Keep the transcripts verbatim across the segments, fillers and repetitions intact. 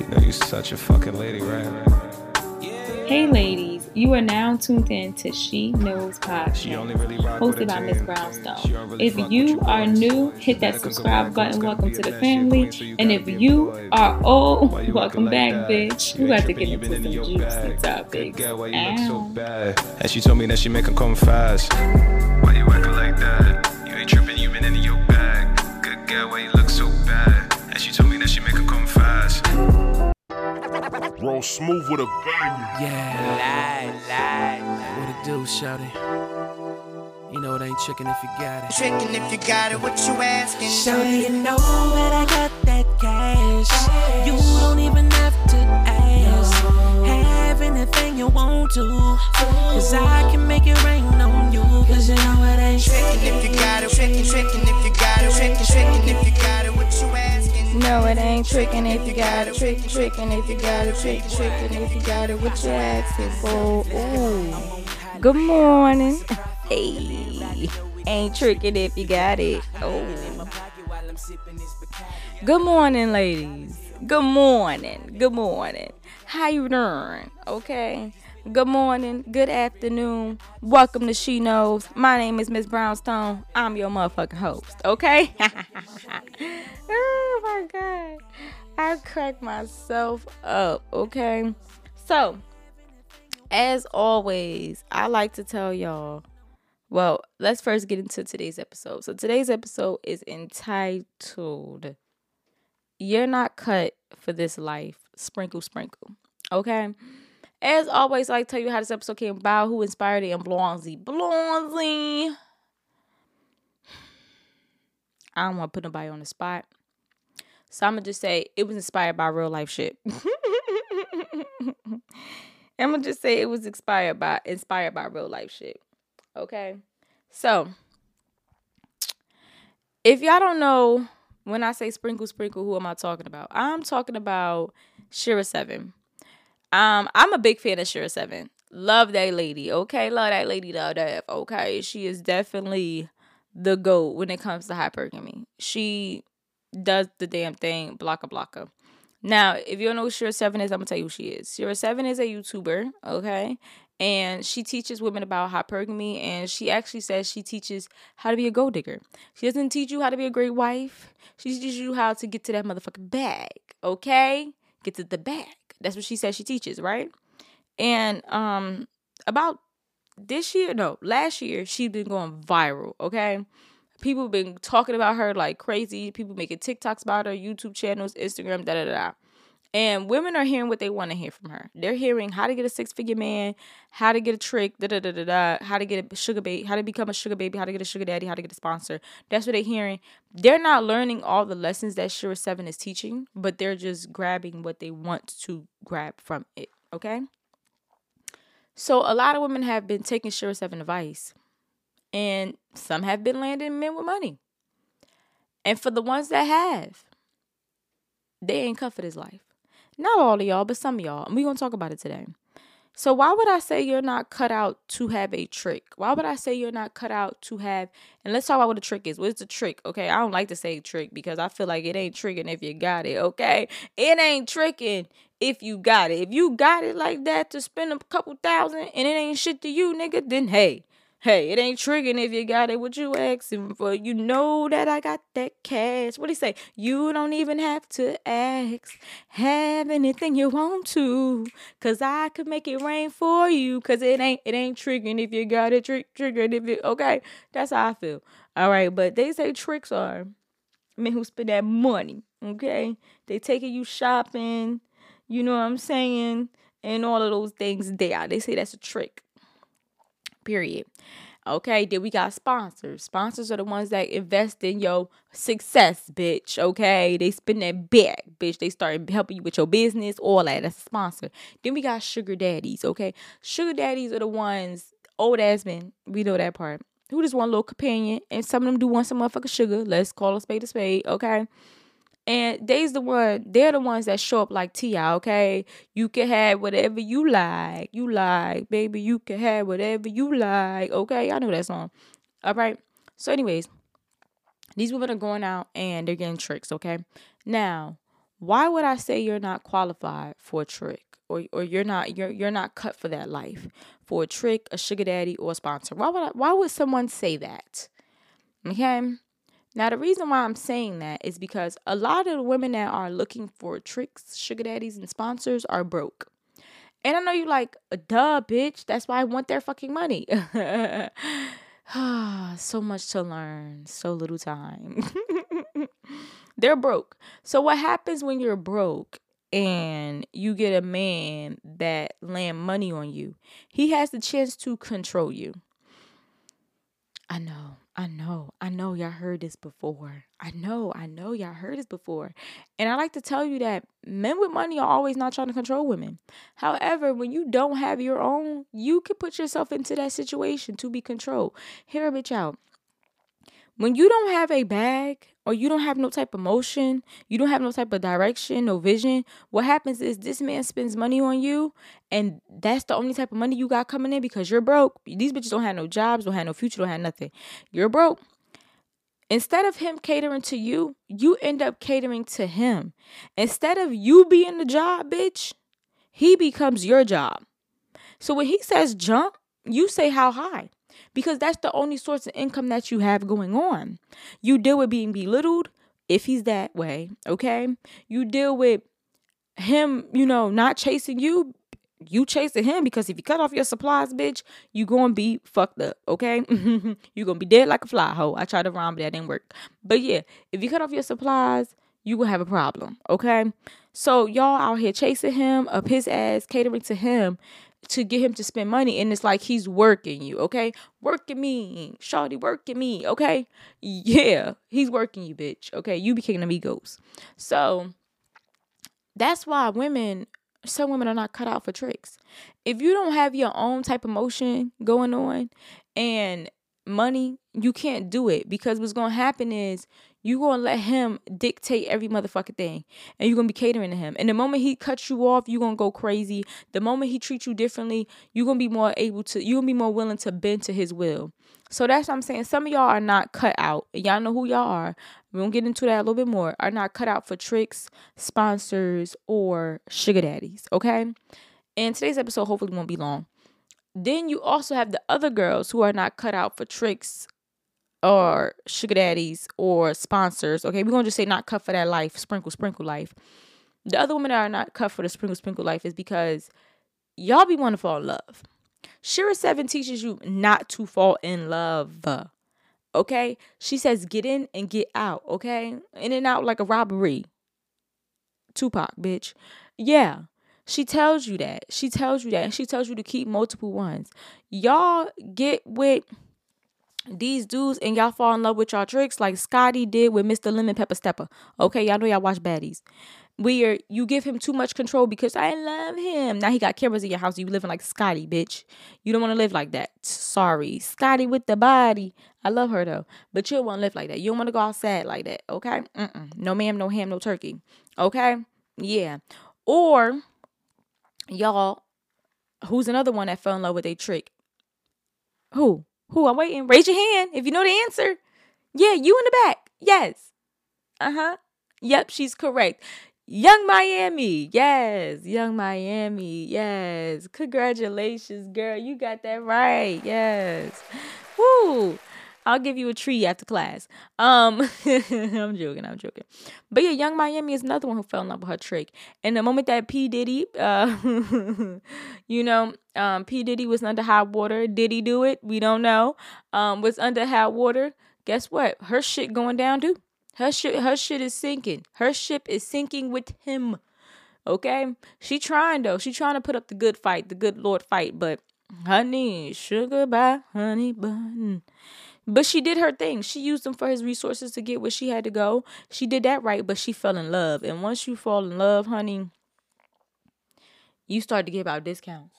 know you such a fucking lady, right? Hey ladies, you are now tuned in to She Knows Podcast, Really hosted by Miss Brownstone. Really if you are boys. new, hit that subscribe button, welcome to the family. So and if you are old, welcome back, like bitch. We got to get into some juicy bag. topics. Girl, why you look so bad? And she told me that she make them come fast. Why you acting like that? You ain't tripping, you been in your bag. Good girl, why you look so bad? And she told me that she make them come fast. Roll smooth with a bang. Yeah, lie, lie. What it do, shawty? You know it ain't trickin' if you got it. Trickin' if you got it, what you asking? Shawty, you know that I got that cash. You don't even have to ask. Have anything you want to, cause I can make it rain on you. Cause you know it ain't trickin' if you got it. Trickin', trickin' if you got it. Trickin', trickin' if you got it, what you asking? No, it ain't trickin' if you got it. Trickin', trickin' if you got it. Trickin', trickin' if you got it. What you asking for? Ooh. Good morning. Hey. Ain't trickin' if you got it. Oh. Good morning, ladies. Good morning. Good morning. How you doing? Okay. Good morning. Good afternoon. Welcome to She Knows. My name is Miss Brownstone. I'm your motherfucking host. Okay. Oh my God. I cracked myself up. Okay. So, as always, I like to tell y'all. Well, let's first get into today's episode. So today's episode is entitled You're Not Cut for This Life. Sprinkle, sprinkle. Okay. As always, I like to tell you how this episode came about, who inspired it, and Blondie. Blondie. I don't want to put nobody on the spot. So I'm going to just say it was inspired by real life shit. I'm going to just say it was inspired by inspired by real life shit. Okay? So, if y'all don't know, when I say sprinkle, sprinkle, who am I talking about? I'm talking about Shera Seven. Um, I'm a big fan of Shera Seven. Love that lady, okay? Love that lady to death, okay? She is definitely the GOAT when it comes to hypergamy. She does the damn thing, blocka blocka. Now, if you don't know who Shera Seven is, I'm going to tell you who she is. Shera Seven is a YouTuber, okay? And she teaches women about hypergamy, and she actually says she teaches how to be a gold digger. She doesn't teach you how to be a great wife. She teaches you how to get to that motherfucking bag, okay? Get to the bag. That's what she says she teaches, right? And um, about this year, no, last year, she's been going viral, okay? People have been talking about her like crazy. People making TikToks about her, YouTube channels, Instagram, da da da. And women are hearing what they want to hear from her. They're hearing how to get a six-figure man, how to get a trick, da da da da da, how to get a sugar baby, how to become a sugar baby, how to get a sugar daddy, how to get a sponsor. That's what they're hearing. They're not learning all the lessons that Shera Seven is teaching, but they're just grabbing what they want to grab from it, okay? So a lot of women have been taking Shera Seven advice, and some have been landing men with money. And for the ones that have, they ain't cut for this life. Not all of y'all, but some of y'all. And we're going to talk about it today. So why would I say you're not cut out to have a trick? Why would I say you're not cut out to have... And let's talk about what a trick is. What's a trick? Okay, I don't like to say trick because I feel like it ain't tricking if you got it, okay? It ain't tricking if you got it. If you got it like that to spend a couple thousand and it ain't shit to you, nigga, then hey... Hey, it ain't triggering if you got it what you asking for. You know that I got that cash. What do you say? You don't even have to ask. Have anything you want to. Cause I could make it rain for you. Cause it ain't it ain't triggering if you got it. Trick triggered if it okay. That's how I feel. All right, but they say tricks are men who spend that money. Okay? They taking you shopping. You know what I'm saying? And all of those things there. They say that's a trick. Period. Okay, then we got sponsors. Sponsors are the ones that invest in your success, bitch. Okay, they spend that bag, bitch. They start helping you with your business, all that. That's a sponsor. Then we got sugar daddies. Okay, sugar daddies are the ones, old ass men. We know that part. Who just want a little companion, and some of them do want some motherfucking sugar. Let's call a spade a spade. Okay. And they's the one, they're the ones that show up like T I, okay? You can have whatever you like. You like, baby, you can have whatever you like, okay? I know that song. All right. So anyways, these women are going out and they're getting tricks, okay? Now, why would I say you're not qualified for a trick? Or, or you're not you're you're not cut for that life, for a trick, a sugar daddy, or a sponsor? Why would I, why would someone say that? Okay. Now the reason why I'm saying that is because a lot of the women that are looking for tricks, sugar daddies, and sponsors are broke. And I know you like, duh, bitch. That's why I want their fucking money. So much to learn, so little time. They're broke. So what happens when you're broke and you get a man that land money on you? He has the chance to control you. I know, I know, I know y'all heard this before. I know, I know y'all heard this before. And I like to tell you that men with money are always not trying to control women. However, when you don't have your own, you can put yourself into that situation to be controlled. Hear a bitch out. When you don't have a bag or you don't have no type of motion, you don't have no type of direction, no vision, what happens is this man spends money on you and that's the only type of money you got coming in because you're broke. These bitches don't have no jobs, don't have no future, don't have nothing. You're broke. Instead of him catering to you, you end up catering to him. Instead of you being the job, bitch, he becomes your job. So when he says jump, you say how high. Because that's the only source of income that you have going on. You deal with being belittled if he's that way, okay? You deal with him, you know, not chasing you. You chasing him because if you cut off your supplies, bitch, you gonna be fucked up, okay? You gonna be dead like a fly hoe. I tried to rhyme, but that didn't work. But yeah, if you cut off your supplies, you gonna have a problem, okay? So y'all out here chasing him, up his ass, catering to him, to get him to spend money, and it's like he's working you, okay? Working me, shawty working me, okay? Yeah, he's working you, bitch, okay? You be kicking amigos. So that's why women, some women are not cut out for tricks. If you don't have your own type of motion going on and money, you can't do it, because what's gonna happen is you're gonna let him dictate every motherfucking thing, and you're gonna be catering to him. And the moment he cuts you off, you're gonna go crazy. The moment he treats you differently, you're gonna be more able to, you're gonna be more willing to bend to his will. So that's what I'm saying. Some of y'all are not cut out. Y'all know who y'all are. We're gonna get into that a little bit more. Are not cut out for tricks, sponsors, or sugar daddies. Okay. And today's episode hopefully won't be long. Then you also have the other girls who are not cut out for tricks or sugar daddies or sponsors. Okay, we're going to just say not cut for that life, sprinkle, sprinkle life. The other women that are not cut for the sprinkle, sprinkle life is because y'all be wanting to fall in love. Shira seven teaches you not to fall in love. Okay, she says get in and get out. Okay, in and out like a robbery. Tupac, bitch. Yeah. She tells you that. She tells you that. And she tells you to keep multiple ones. Y'all get with these dudes and y'all fall in love with y'all tricks like Scotty did with Mister Lemon Pepper Stepper. Okay, y'all know y'all watch Baddies. Where you give him too much control because I love him. Now he got cameras in your house. You living like Scotty, bitch. You don't want to live like that. Sorry. Scotty with the body. I love her though. But you don't want to live like that. You don't want to go outside like that. Okay? Mm-mm. No ma'am, no ham, no turkey. Okay? Yeah. Or y'all, who's another one that fell in love with a trick? Who? Who? I'm waiting. Raise your hand if you know the answer. Yeah, you in the back. Yes. Uh-huh. Yep, she's correct. Young Miami. Yes. Young Miami. Yes. Congratulations, girl. You got that right. Yes. Woo. I'll give you a tree after class. Um, I'm joking. I'm joking. But yeah, Young Miami is another one who fell in love with her trick. And the moment that P. Diddy, uh, you know, um, P. Diddy was under hot water. Did he do it? We don't know. Um, was under hot water. Guess what? Her shit going down too. Her shit, her shit is sinking. Her ship is sinking with him. Okay? She trying though. She trying to put up the good fight, the good Lord fight. But honey, sugar bye, honey bun. But she did her thing. She used him for his resources to get where she had to go. She did that right, but she fell in love. And once you fall in love, honey, you start to give out discounts.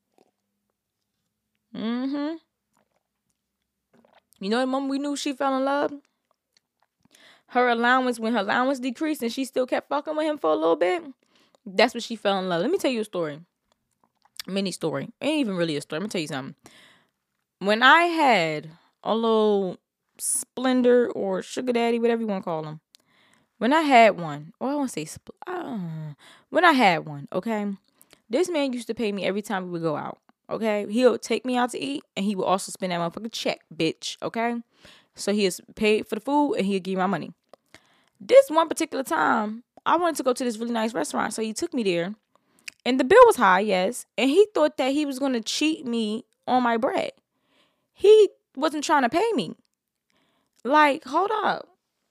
Mm-hmm. You know the moment we knew she fell in love? Her allowance, when her allowance decreased and she still kept fucking with him for a little bit, that's when she fell in love. Let me tell you a story. Mini story. Ain't even really a story. Let me tell you something. When I had a little Splendor or Sugar Daddy, whatever you want to call him, when I had one, or I want to say, spl- uh, when I had one, okay, this man used to pay me every time we would go out, okay? He'll take me out to eat, and he will also spend that motherfucking check, bitch, okay? So he is paid for the food, and he'll give me my money. This one particular time, I wanted to go to this really nice restaurant, so he took me there. And the bill was high, yes. And he thought that he was going to cheat me on my bread. He wasn't trying to pay me. Like, hold up.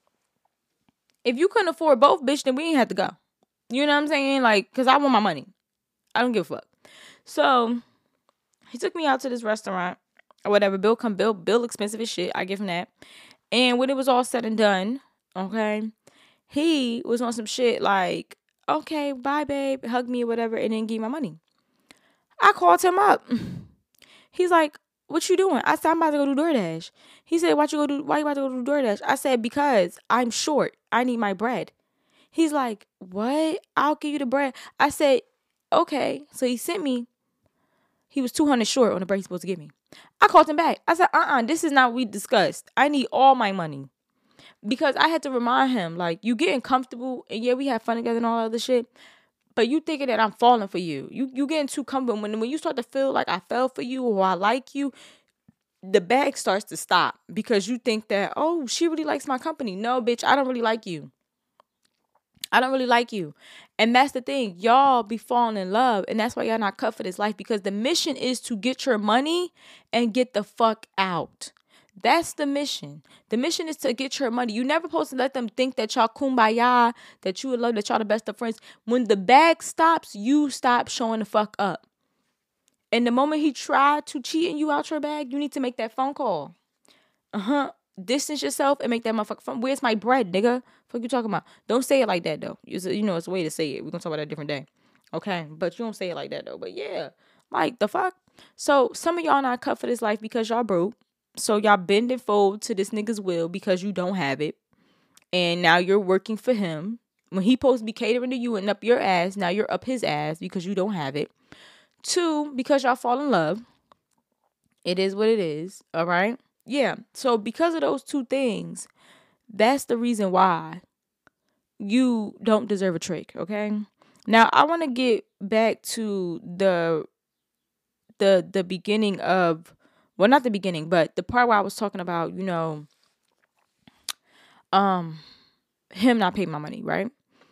If you couldn't afford both, bitch, then we ain't have to go. You know what I'm saying? Like, because I want my money. I don't give a fuck. So, he took me out to this restaurant or whatever. Bill come, bill, bill expensive as shit. I give him that. And when it was all said and done, okay, he was on some shit like, okay, bye, babe, hug me or whatever, and then give me my money. I called him up. He's like, what you doing? I said, I'm about to go do DoorDash. He said, why you go do, why you about to go do DoorDash? I said, because I'm short. I need my bread. He's like, what? I'll give you the bread. I said, okay. So he sent me, he was two hundred short on the bread he's supposed to give me. I called him back. I said, uh-uh, this is not what we discussed. I need all my money. Because I had to remind him, like, you getting comfortable, and yeah, we have fun together and all that other shit, but you thinking that I'm falling for you. You you getting too comfortable. When, when you start to feel like I fell for you or I like you, the bag starts to stop because you think that, oh, she really likes my company. No, bitch, I don't really like you. I don't really like you. And that's the thing. Y'all be falling in love, and that's why y'all not cut for this life, because the mission is to get your money and get the fuck out. That's the mission. The mission is to get your money. You never supposed to let them think that y'all kumbaya, that you in love, that y'all the best of friends. When the bag stops, you stop showing the fuck up. And the moment he tried to cheat you out your bag, you need to make that phone call. Uh-huh. Distance yourself and make that motherfucker phone. Where's my bread, nigga? Fuck you talking about? Don't say it like that, though. It's a, you know, it's a way to say it. We're going to talk about that a different day. Okay? But you don't say it like that, though. But yeah. Like, the fuck? So, some of y'all not cut for this life because y'all broke. So y'all bend and fold to this nigga's will because you don't have it. And now you're working for him. When he supposed to be catering to you and up your ass, now you're up his ass because you don't have it. Two, because y'all fall in love. It is what it is. All right? Yeah. So because of those two things, that's the reason why you don't deserve a trick. Okay? Now, I want to get back to the the the beginning of Well, not the beginning, but the part where I was talking about, you know, um, him not paying my money, right?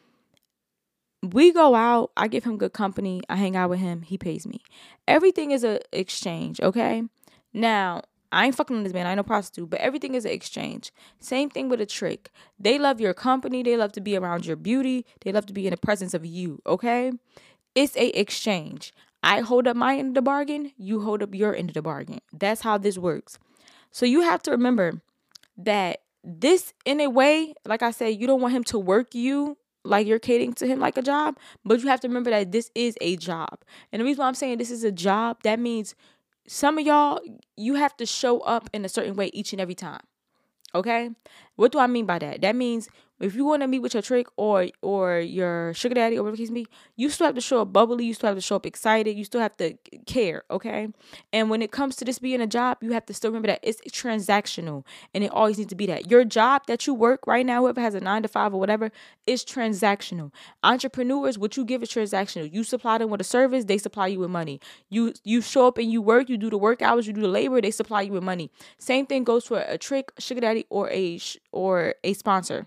We go out, I give him good company, I hang out with him, he pays me. Everything is a exchange, okay? Now, I ain't fucking with this man, I ain't no prostitute, but everything is an exchange. Same thing with a trick. They love your company, they love to be around your beauty, they love to be in the presence of you, okay? It's a exchange. I hold up my end of the bargain, you hold up your end of the bargain. That's how this works. So you have to remember that this, in a way, like I said, you don't want him to work you like you're catering to him like a job, but you have to remember that this is a job. And the reason why I'm saying this is a job, that means some of y'all, you have to show up in a certain way each and every time. Okay? What do I mean by that? That means if you want to meet with your trick or or your sugar daddy or whatever the case may be, you still have to show up bubbly. You still have to show up excited. You still have to care, okay? And when it comes to this being a job, you have to still remember that it's transactional, and it always needs to be that. Your job that you work right now, whoever has a nine to five or whatever, is transactional. Entrepreneurs, what you give is transactional. You supply them with a service, they supply you with money. You you show up and you work, you do the work hours, you do the labor, they supply you with money. Same thing goes for a trick, sugar daddy, or a or a sponsor.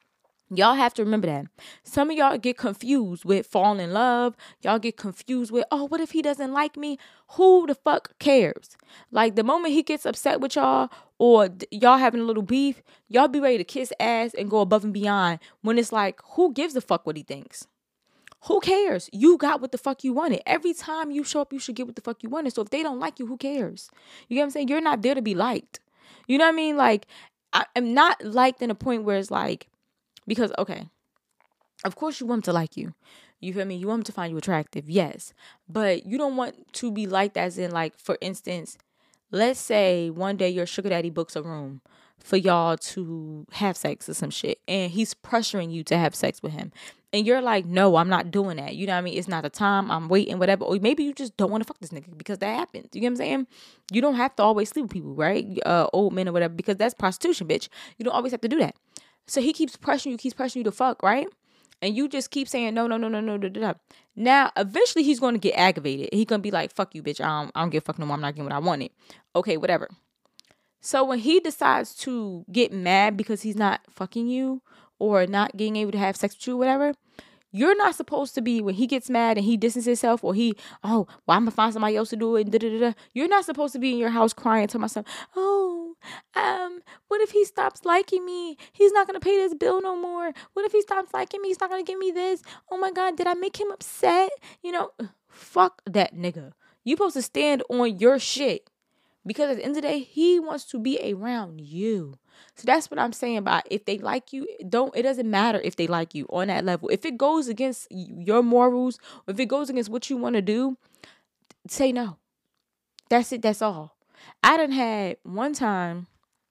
Y'all have to remember that. Some of y'all get confused with falling in love. Y'all get confused with, oh, what if he doesn't like me? Who the fuck cares? Like, the moment he gets upset with y'all or d- y'all having a little beef, y'all be ready to kiss ass and go above and beyond when it's like, who gives a fuck what he thinks? Who cares? You got what the fuck you wanted. Every time you show up, you should get what the fuck you wanted. So if they don't like you, who cares? You get what I'm saying? You're not there to be liked. You know what I mean? Like, I, I'm not liked in a point where it's like, because, okay, of course you want him to like you. You feel me? You want him to find you attractive, yes. But you don't want to be liked as in, like, for instance, let's say one day your sugar daddy books a room for y'all to have sex or some shit. And he's pressuring you to have sex with him. And you're like, no, I'm not doing that. You know what I mean? It's not the time. I'm waiting, whatever. Or maybe you just don't want to fuck this nigga because that happens. You get what I'm saying? You don't have to always sleep with people, right? Uh, old men or whatever, because that's prostitution, bitch. You don't always have to do that. So he keeps pressuring you, keeps pressuring you to fuck, right? And you just keep saying no, no, no, no, no, da, da, da. Now, eventually he's going to get aggravated. He's going to be like, fuck you, bitch. I don't, I don't give a fuck no more. I'm not getting what I wanted. Okay, whatever. So when he decides to get mad because he's not fucking you or not getting able to have sex with you, whatever, you're not supposed to be, when he gets mad and he distances himself, or he, oh, well, I'm going to find somebody else to do it. Da, da, da, da. You're not supposed to be in your house crying to myself, oh, um, what if he stops liking me? He's not going to pay this bill no more. What if he stops liking me? He's not going to give me this. Oh my God, did I make him upset? You know, fuck that nigga. You supposed to stand on your shit. Because at the end of the day, he wants to be around you. So that's what I'm saying about if they like you, don't, it doesn't matter if they like you on that level. If it goes against your morals, or if it goes against what you want to do, say no. That's it. That's all. I done had one time,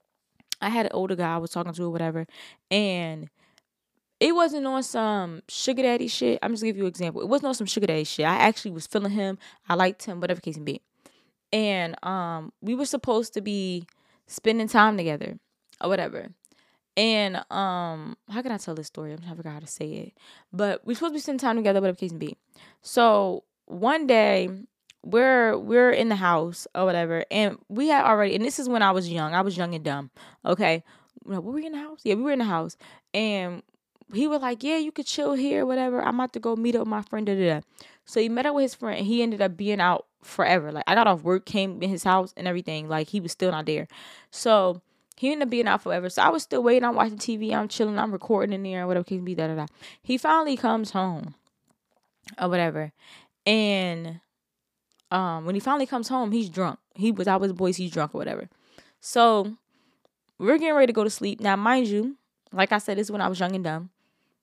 I had an older guy I was talking to or whatever, and it wasn't on some sugar daddy shit. I'm just gonna give you an example. It wasn't on some sugar daddy shit. I actually was feeling him. I liked him, whatever case may be. And um, we were supposed to be spending time together or whatever. And um, how can I tell this story? I'm trying to figure out how to say it. But we're supposed to be spending time together, whatever case may be. So one day we're we're in the house or whatever, and we had already. And this is when I was young. I was young and dumb. Okay, were we in the house? Yeah, we were in the house, and he was like, yeah, you could chill here, whatever. I'm about to go meet up with my friend. Da, da, da. So he met up with his friend, and he ended up being out forever. Like, I got off work, came in his house and everything. Like, he was still not there. So he ended up being out forever. So I was still waiting. I'm watching T V. I'm chilling. I'm recording in there, whatever can be, da, da, da. He finally comes home or whatever. And um, when he finally comes home, he's drunk. He was out with his boys. He's drunk or whatever. So we're getting ready to go to sleep. Now, mind you, like I said, this is when I was young and dumb.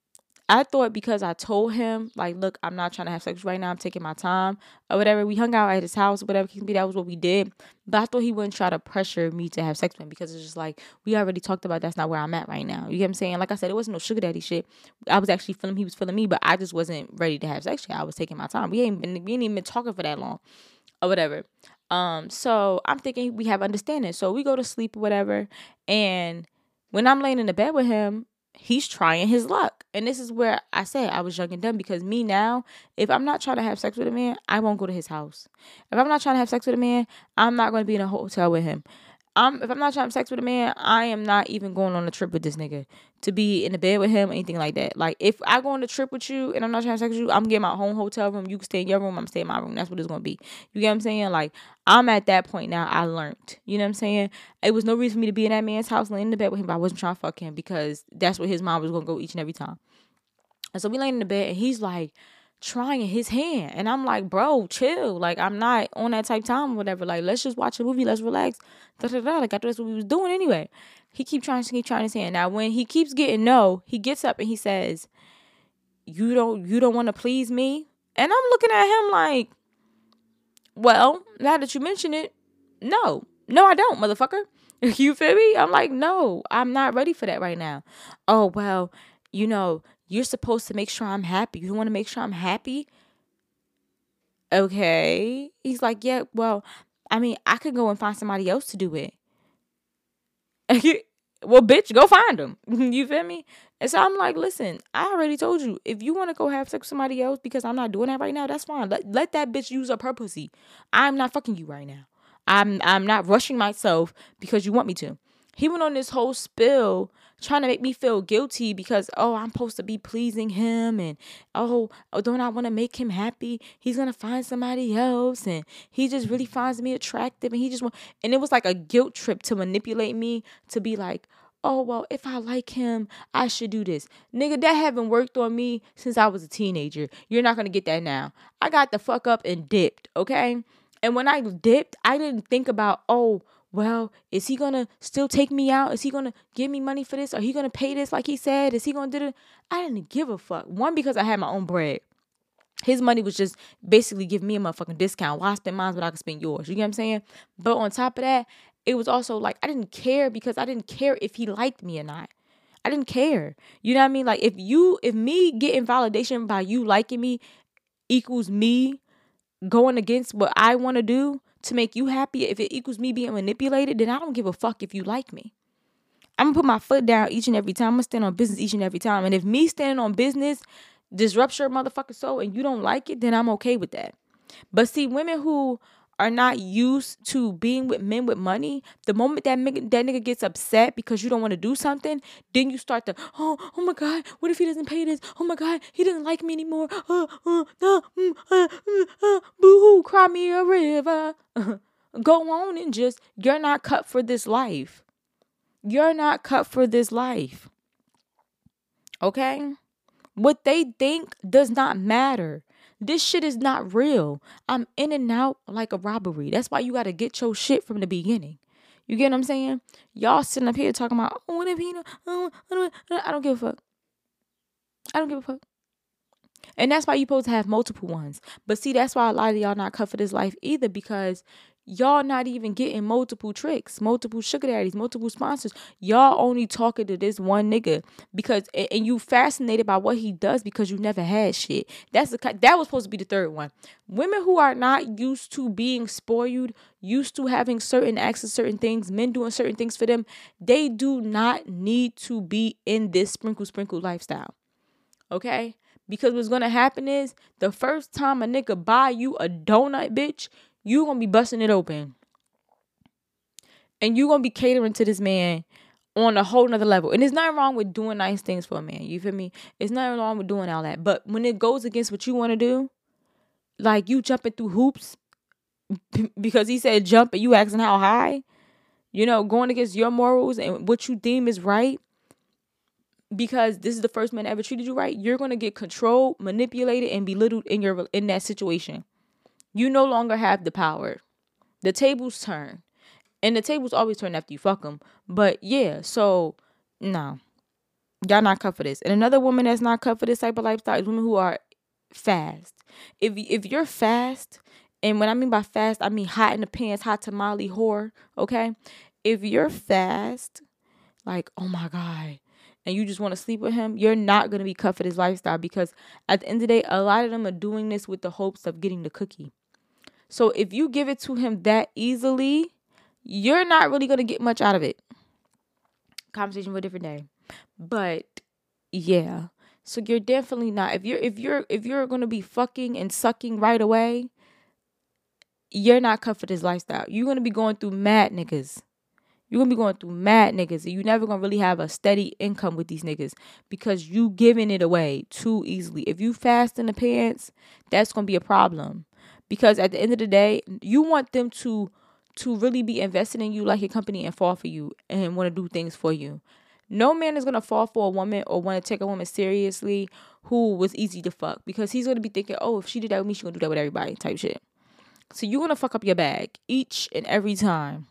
I thought because I told him, like, look, I'm not trying to have sex right now. I'm taking my time or whatever. We hung out at his house, whatever it can be. That was what we did. But I thought he wouldn't try to pressure me to have sex with him because it's just like, we already talked about that's not where I'm at right now. You get what I'm saying? Like I said, it wasn't no sugar daddy shit. I was actually feeling, he was feeling me, but I just wasn't ready to have sex yet. I was taking my time. We ain't been, we ain't even been talking for that long or whatever. Um, so I'm thinking we have understanding. So we go to sleep or whatever. And when I'm laying in the bed with him, he's trying his luck. And this is where I said I was young and dumb, because me now, if I'm not trying to have sex with a man, I won't go to his house. If I'm not trying to have sex with a man, I'm not going to be in a hotel with him. Um, if I'm not trying to have sex with a man, I am not even going on a trip with this nigga to be in the bed with him or anything like that. Like, if I go on a trip with you and I'm not trying to have sex with you, I'm getting my own hotel room. You can stay in your room. I'm staying in my room. That's what it's going to be. You get what I'm saying? Like, I'm at that point now. I learned. You know what I'm saying? It was no reason for me to be in that man's house laying in the bed with him, but I wasn't trying to fuck him because that's where his mom was going to go each and every time. And so we laying in the bed and he's like trying his hand. And I'm like, bro, chill. Like, I'm not on that type of time or whatever. Like, let's just watch a movie. Let's relax. Da, da, da. Like, I thought that's what we was doing anyway. He keep trying to keep trying his hand. Now, when he keeps getting no, he gets up and he says, you don't, you don't want to please me? And I'm looking at him like, well, now that you mention it, no. No, I don't, motherfucker. You feel me? I'm like, no, I'm not ready for that right now. Oh, well, you know, you're supposed to make sure I'm happy. You want to make sure I'm happy? Okay. He's like, yeah, well, I mean, I could go and find somebody else to do it. Well, bitch, go find them. You feel me? And so I'm like, listen, I already told you, if you want to go have sex with somebody else because I'm not doing that right now, that's fine. Let, let that bitch use her purposey. I'm not fucking you right now. I'm I'm not rushing myself because you want me to. He went on this whole spill trying to make me feel guilty because, oh, I'm supposed to be pleasing him. And, oh, oh don't I want to make him happy? He's going to find somebody else. And he just really finds me attractive. And he just want, and it was like a guilt trip to manipulate me to be like, oh, well, if I like him, I should do this. Nigga, that haven't worked on me since I was a teenager. You're not going to get that now. I got the fuck up and dipped, okay? And when I dipped, I didn't think about, oh, well, is he going to still take me out? Is he going to give me money for this? Are he going to pay this like he said? Is he going to do it? I didn't give a fuck. One, because I had my own bread. His money was just basically giving me a motherfucking discount. Why spend mine when I can spend yours? You get what I'm saying? But on top of that, it was also like I didn't care because I didn't care if he liked me or not. I didn't care. You know what I mean? Like if you, if me getting validation by you liking me equals me going against what I want to do to make you happy, if it equals me being manipulated, then I don't give a fuck if you like me. I'm gonna put my foot down each and every time. I'm gonna stand on business each and every time. And if me standing on business disrupts your motherfucking soul and you don't like it, then I'm okay with that. But see, women who are not used to being with men with money, the moment that nigga, that nigga gets upset because you don't want to do something, then you start to, oh, oh my God, what if he doesn't pay this? Oh my God, he doesn't like me anymore. Uh, uh, uh, mm, uh, uh, uh, boo-hoo, cry me a river. Go on and just, you're not cut for this life. You're not cut for this life. Okay? What they think does not matter. This shit is not real. I'm in and out like a robbery. That's why you got to get your shit from the beginning. You get what I'm saying? Y'all sitting up here talking about, oh, what if he, oh, I don't give a fuck. I don't give a fuck. And that's why you supposed to have multiple ones. But see, that's why a lot of y'all not cut for this life either, because y'all not even getting multiple tricks, multiple sugar daddies, multiple sponsors. Y'all only talking to this one nigga because, and you fascinated by what he does because you never had shit. That's the that was supposed to be the third one. Women who are not used to being spoiled, used to having certain access to certain things, men doing certain things for them, they do not need to be in this sprinkle sprinkle lifestyle. Okay? Because what's gonna happen is the first time a nigga buy you a donut, bitch, you gonna be busting it open. And you gonna be catering to this man on a whole nother level. And there's nothing wrong with doing nice things for a man. You feel me? It's nothing wrong with doing all that. But when it goes against what you want to do, like you jumping through hoops because he said jump and you asking how high, you know, going against your morals and what you deem is right, because this is the first man that ever treated you right, you're gonna get controlled, manipulated, and belittled in your in that situation. You no longer have the power. The tables turn. And the tables always turn after you fuck them. But yeah, so, no. Y'all not cut for this. And another woman that's not cut for this type of lifestyle is women who are fast. If, if you're fast, and when I mean by fast, I mean hot in the pants, hot tamale whore, okay? If you're fast, like, oh my God, and you just want to sleep with him, you're not going to be cut for this lifestyle, because at the end of the day, a lot of them are doing this with the hopes of getting the cookie. So if you give it to him that easily, you're not really going to get much out of it. Conversation for a different day. But yeah. So you're definitely not, if you're if you're if you're going to be fucking and sucking right away, you're not cut for this lifestyle. You're going to be going through mad niggas. You're going to be going through mad niggas. And you're never going to really have a steady income with these niggas because you giving it away too easily. If you fast in the pants, that's going to be a problem. Because at the end of the day, you want them to to really be invested in you like your company and fall for you and want to do things for you. No man is going to fall for a woman or want to take a woman seriously who was easy to fuck, because he's going to be thinking, oh, if she did that with me, she's going to do that with everybody type shit. So you're going to fuck up your bag each and every time.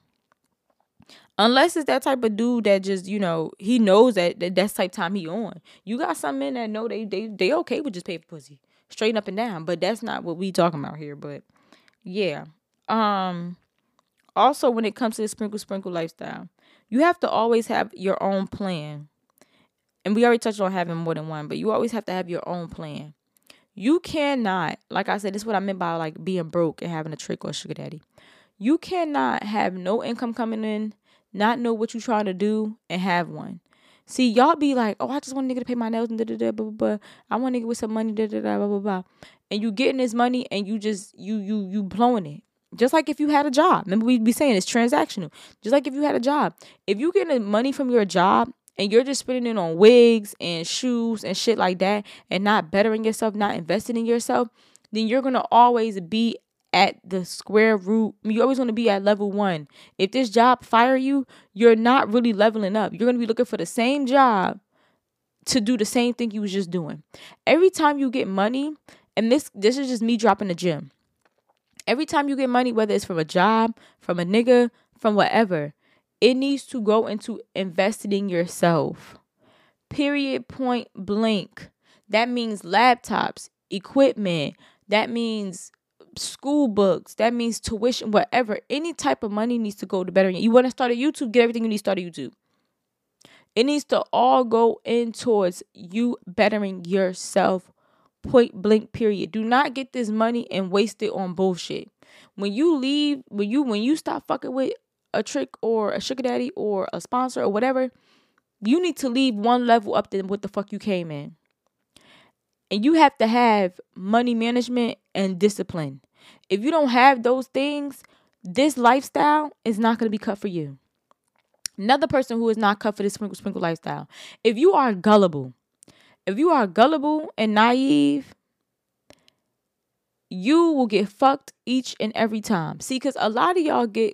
Unless it's that type of dude that just, you know, he knows that, that that's type time he on. You got some men that know they, they, they okay with just pay for pussy. Straight up and down. But that's not what we talking about here. But yeah. Um. Also, when it comes to the sprinkle sprinkle lifestyle, you have to always have your own plan. And we already touched on having more than one, but you always have to have your own plan. You cannot, like I said, this is what I meant by like being broke and having a trick or a sugar daddy. You cannot have no income coming in, not know what you're trying to do, and have one. See, y'all be like, oh, I just want a nigga to pay my nails and da da da blah blah blah. I want a nigga with some money, da da da blah blah blah. And you getting this money and you just you you you blowing it. Just like if you had a job. Remember we be saying it's transactional. Just like if you had a job. If you getting money from your job and you're just spending it on wigs and shoes and shit like that and not bettering yourself, not investing in yourself, then you're gonna always be at the square root. You always want to be at level one. If this job fire you, you're not really leveling up. You're going to be looking for the same job to do the same thing you was just doing. Every time you get money, and this this is just me dropping the gym. Every time you get money, whether it's from a job, from a nigga, from whatever, it needs to go into investing in yourself. Period, point blank. That means laptops, equipment. That means school books, that means tuition, whatever. Any type of money needs to go to bettering. You want to start a YouTube, get everything you need to start a YouTube. It needs to all go in towards you bettering yourself, point blank, period. Do not get this money and waste it on bullshit. When you leave, when you when you stop fucking with a trick or a sugar daddy or a sponsor or whatever, You need to leave one level up than what the fuck you came in. And you have to have money management and discipline. If you don't have those things, this lifestyle is not going to be cut for you. Another person who is not cut for this sprinkle sprinkle lifestyle. If you are gullible, if you are gullible and naive, you will get fucked each and every time. See, because a lot of y'all get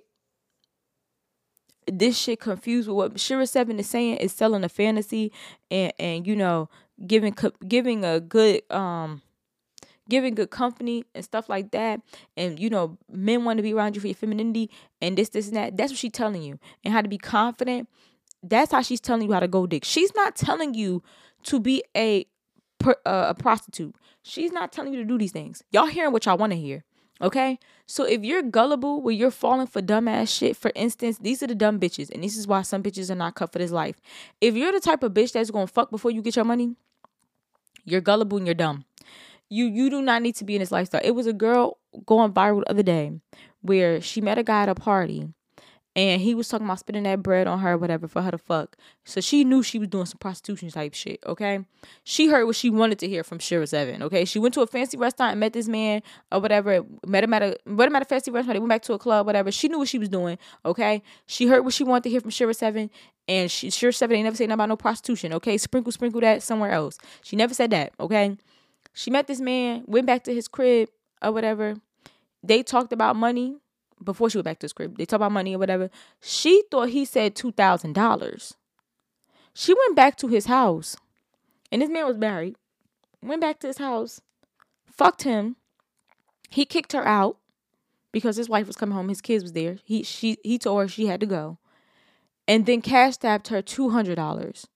this shit confused with what Shira Seven is saying is selling a fantasy and, and you know, giving giving a good um giving good company and stuff like that, and you know, men want to be around you for your femininity and this this and that. That's what she's telling you, and how to be confident. That's how she's telling you how to go dick. She's not telling you to be a uh, a prostitute. She's not telling you to do these things. Y'all hearing what y'all want to hear. Okay, so if you're gullible, where you're falling for dumbass shit, for instance, these are the dumb bitches, and this is why some bitches are not cut for this life. If you're the type of bitch that's gonna fuck before you get your money, you're gullible and you're dumb. You you do not need to be in this lifestyle. It was a girl going viral the other day where she met a guy at a party, and he was talking about spending that bread on her, whatever, for her to fuck. So she knew she was doing some prostitution type shit, okay? She heard what she wanted to hear from Shira Seven, okay? She went to a fancy restaurant and met this man or whatever, met him at a, met him at a fancy restaurant, they went back to a club, whatever. She knew what she was doing, okay? She heard what she wanted to hear from Shira Seven, and she, Shira Seven ain't never said nothing about no prostitution, okay? Sprinkle, sprinkle that somewhere else. She never said that, okay? She met this man, went back to his crib or whatever. They talked about money. Before she went back to the crib, they talk about money or whatever. She thought he said two thousand dollars. She went back to his house, and this man was married. Went back to his house, fucked him. He kicked her out because his wife was coming home. His kids was there. He she he told her she had to go, and then cash stabbed her two hundred dollars.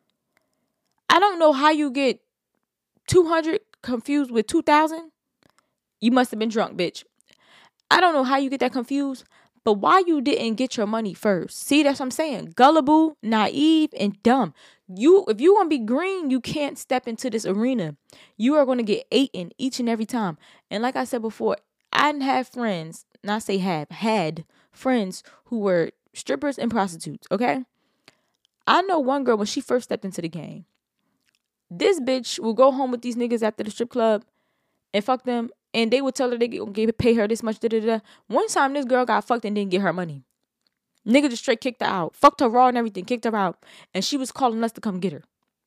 I don't know how you get two hundred confused with two thousand. You must have been drunk, bitch. I don't know how you get that confused, but why you didn't get your money first? See, that's what I'm saying. Gullible, naive, and dumb. You, if you want to be green, you can't step into this arena. You are going to get eaten each and every time. And like I said before, I didn't have friends, not say have, had friends who were strippers and prostitutes, okay? I know one girl when she first stepped into the game. This bitch will go home with these niggas after the strip club and fuck them. And they would tell her they gonna pay her this much. Da, da, da. One time, this girl got fucked and didn't get her money. Nigga just straight kicked her out. Fucked her raw and everything. Kicked her out. And she was calling us to come get her.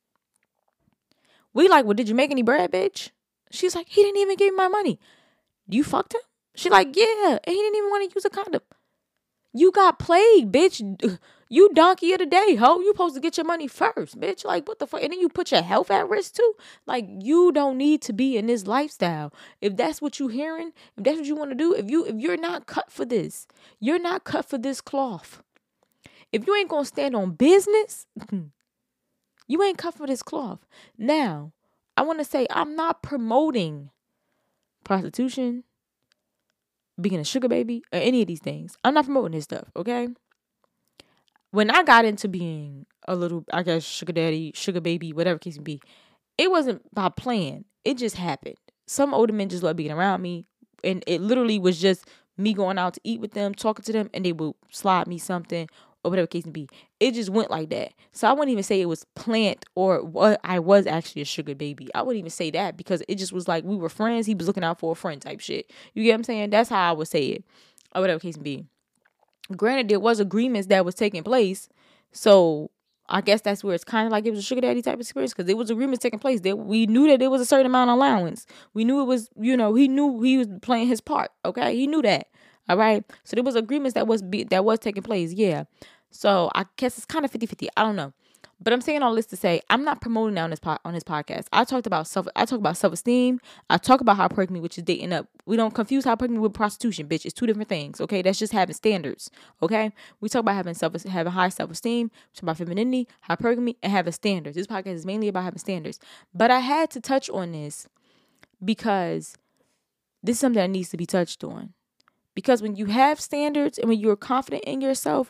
We like, well, did you make any bread, bitch? She's like, he didn't even give me my money. You fucked him? She like, yeah. And he didn't even want to use a condom. You got played, bitch. You donkey of the day, ho. You supposed to get your money first, bitch. Like, what the fuck? And then you put your health at risk, too? Like, you don't need to be in this lifestyle. If that's what you hearing, if that's what you want to do, if, you, if you're not cut for this, you're not cut for this cloth. If you ain't going to stand on business, you ain't cut for this cloth. Now, I want to say I'm not promoting prostitution, being a sugar baby, or any of these things. I'm not promoting this stuff, okay? When I got into being a little, I guess, sugar daddy, sugar baby, whatever case may be, it wasn't by plan. It just happened. Some older men just loved being around me, and it literally was just me going out to eat with them, talking to them, and they would slide me something or whatever case may be. It just went like that. So I wouldn't even say it was planned or what I was actually a sugar baby. I wouldn't even say that because it just was like we were friends. He was looking out for a friend type shit. You get what I'm saying? That's how I would say it or whatever case may be. Granted, there was agreements that was taking place. So I guess that's where it's kind of like it was a sugar daddy type of experience because there was agreements taking place. There, we knew that there was a certain amount of allowance. We knew it was, you know, he knew he was playing his part. Okay, he knew that. All right. So there was agreements that was be, that was taking place. Yeah. So I guess it's kind of fifty-fifty. I don't know. But I'm saying all this to say I'm not promoting that on this po- on this podcast. I talked about self I talk about self-esteem. I talk about hypergamy, which is dating up. We don't confuse hypergamy with prostitution, bitch. It's two different things. Okay, that's just having standards. Okay, we talk about having self having high self-esteem, we talk about femininity, hypergamy, and having standards. This podcast is mainly about having standards. But I had to touch on this because this is something that needs to be touched on. Because when you have standards and when you're confident in yourself,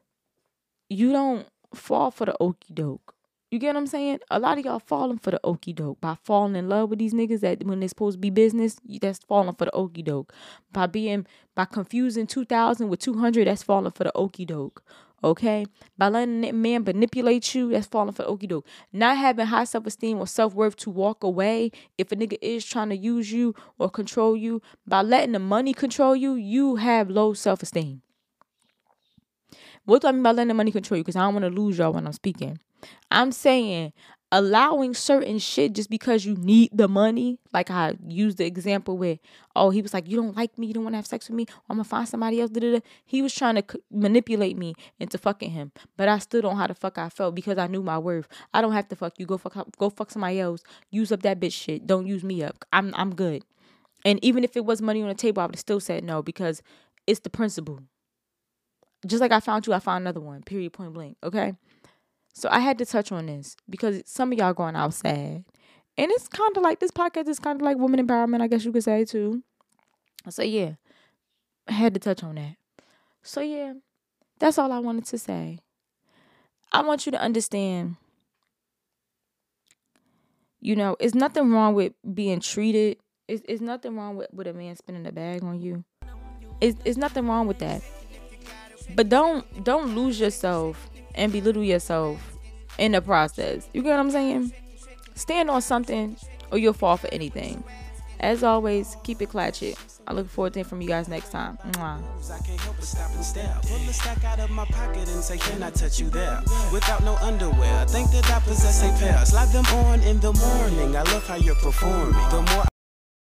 you don't fall for the okie doke. You get what I'm saying? A lot of y'all falling for the okie doke by falling in love with these niggas that when they're supposed to be business, that's falling for the okie doke. By being by confusing two thousand with two hundred, that's falling for the okie doke. Okay? By letting a man manipulate you, that's falling for okie doke. Not having high self-esteem or self-worth to walk away if a nigga is trying to use you or control you. By letting the money control you, you have low self-esteem. What do I mean by letting the money control you? Because I don't want to lose y'all when I'm speaking. I'm saying allowing certain shit just because you need the money. Like I used the example where, oh, he was like, you don't like me, you don't want to have sex with me, I'm gonna find somebody else. Da-da-da. He was trying to c- manipulate me into fucking him, but I still don't know how the fuck I felt because I knew my worth. I don't have to fuck you. Go fuck, go fuck somebody else. Use up that bitch shit. Don't use me up. I'm I'm good. And even if it was money on the table, I would have still said no because it's the principle. Just like I found you, I found another one. Period. Point blank. Okay. So I had to touch on this because some of y'all going out sad. And it's kind of like, this podcast is kind of like women empowerment, I guess you could say too. So yeah, I had to touch on that. So yeah, that's all I wanted to say. I want you to understand, you know, it's nothing wrong with being treated. It's, it's nothing wrong with, with a man spinning a bag on you. It's, it's nothing wrong with that. But don't don't lose yourself and belittle yourself in the process. You get what I'm saying? Stand on something or you'll fall for anything. As always, keep it clatchet. I look forward to hearing from you guys next time. Mwah. I can't help but stop and stare. Pull the stack out of my pocket and say, can I touch you there? Without no underwear, I think that I possess a pair. Slide them on in the morning. I love how you're performing. The more